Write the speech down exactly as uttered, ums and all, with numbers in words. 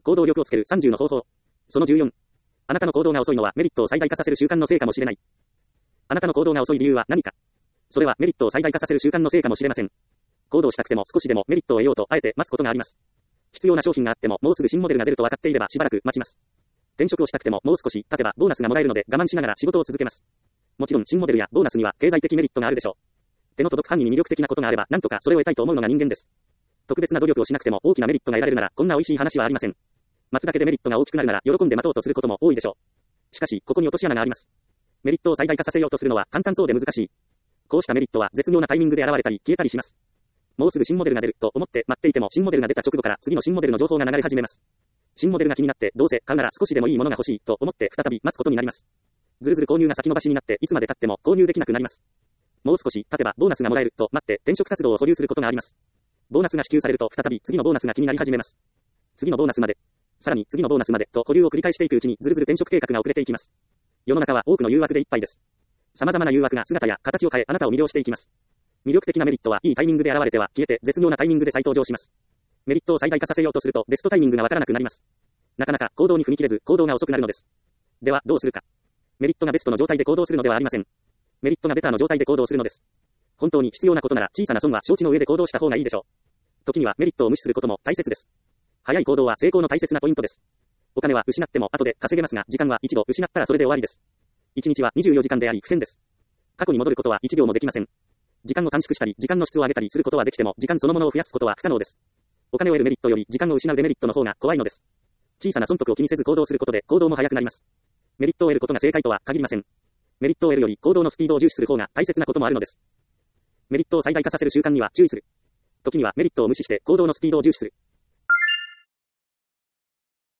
行動力をつけるさんじゅうの方法。そのじゅうよん。あなたの行動が遅いのはメリットを最大化させる習慣のせいかもしれない。あなたの行動が遅い理由は何か。それはメリットを最大化させる習慣のせいかもしれません。行動したくても少しでもメリットを得ようとあえて待つことがあります。必要な商品があってももうすぐ新モデルが出ると分かっていればしばらく待ちます。転職をしたくてももう少し経てばボーナスがもらえるので我慢しながら仕事を続けます。もちろん新モデルやボーナスには経済的メリットがあるでしょう。手の届く範囲に魅力的なことがあればなんとかそれを得たいと思うのが人間です。特別な努力をしなくても大きなメリットが得られるならこんな美味しい話はありません。待つだけでメリットが大きくなるなら喜んで待とうとすることも多いでしょう。しかしここに落とし穴があります。メリットを最大化させようとするのは簡単そうで難しい。こうしたメリットは絶妙なタイミングで現れたり消えたりします。もうすぐ新モデルが出ると思って待っていても新モデルが出た直後から次の新モデルの情報が流れ始めます。新モデルが気になってどうせ買うなら少しでもいいものが欲しいと思って再び待つことになります。ずるずる購入が先延ばしになっていつまで経っても購入できなくなります。もう少し経てばボーナスがもらえると待って転職活動を保留することがあります。ボーナスが支給されると再び次のボーナスが気になり始めます。次のボーナスまで、さらに次のボーナスまでと保留を繰り返していくうちにずるずる転職計画が遅れていきます。世の中は多くの誘惑でいっぱいです。様々な誘惑が姿や形を変えあなたを魅了していきます。魅力的なメリットはいいタイミングで現れては消えて絶妙なタイミングで再登場します。メリットを最大化させようとするとベストタイミングがわからなくなります。なかなか行動に踏み切れず行動が遅くなるのです。ではどうするか。メリットがベストの状態で行動するのではありません。メリットがベターの状態で行動するのです。本当に必要なことなら小さな損は承知の上で行動した方がいいでしょう。時にはメリットを無視することも大切です。早い行動は成功の大切なポイントです。お金は失っても後で稼げますが時間は一度失ったらそれで終わりです。いちにちはにじゅうよじかんであり不変です。過去に戻ることはいちびょうもできません。時間を短縮したり時間の質を上げたりすることはできても時間そのものを増やすことは不可能です。お金を得るメリットより時間を失うデメリットの方が怖いのです。小さな損得を気にせず行動することで行動も早くなります。メリットを得ることが正解とは限りません。メリットを得るより行動のスピードを重視する方が大切なこともあるのです。メリットを最大化させる習慣には注意する。時にはメリットを無視して行動のスピードを重視する。